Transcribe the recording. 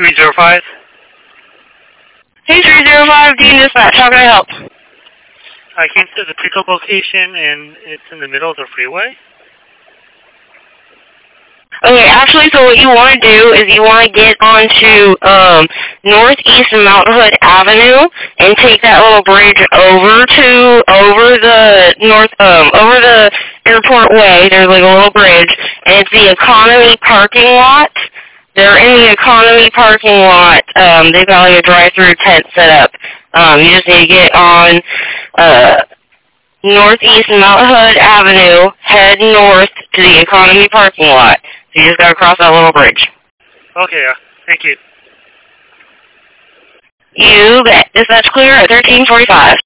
305. Hey, 305, Dean Dispatch, how can I help? I came to the pickup location and it's in the middle of the freeway. Okay, actually, so what you want to do is you want to get onto Northeast Mount Hood Avenue and take that little bridge over the Airport Way. There's like a little bridge, and it's the Economy parking lot. They're in the Economy parking lot. They've got like a drive-through tent set up. You just need to get on Northeast Mount Hood Avenue, head north to the Economy parking lot. So you just gotta cross that little bridge. Okay, thank you. You bet. Dispatch clear at 1345.